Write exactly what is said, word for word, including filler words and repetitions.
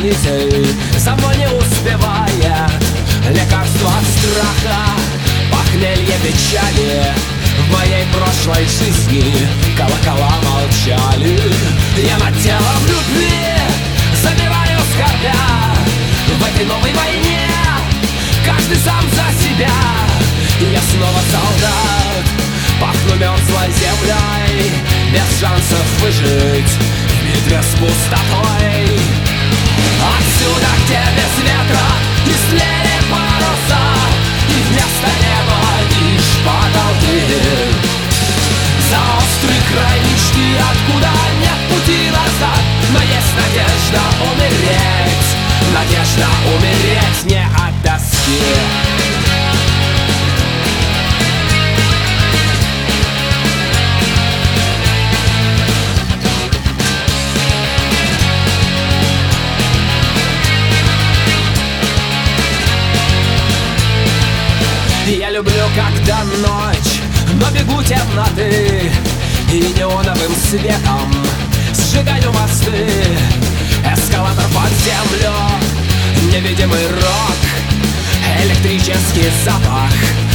телохранитель за мной не успевает. Лекарство от страха, похмелье печали. В моей прошлой жизни колокола молчали. Я над телом любви забиваю скорбя. В этой новой войне каждый сам за себя. Я снова солдат, пахну мерзлой землей, без шансов выжить в битве с пустотой. Отсюда, где без ветра истлели паруса, и вместо неба лишь потолки. За острый край мечты, откуда нет пути назад, но есть надежда умереть, надежда умереть не от тоски. Я люблю, когда ночь, но бегу темноты, и неоновым светом сжигаю мосты. Эскалатор под землю, невидимый рок, электрический запах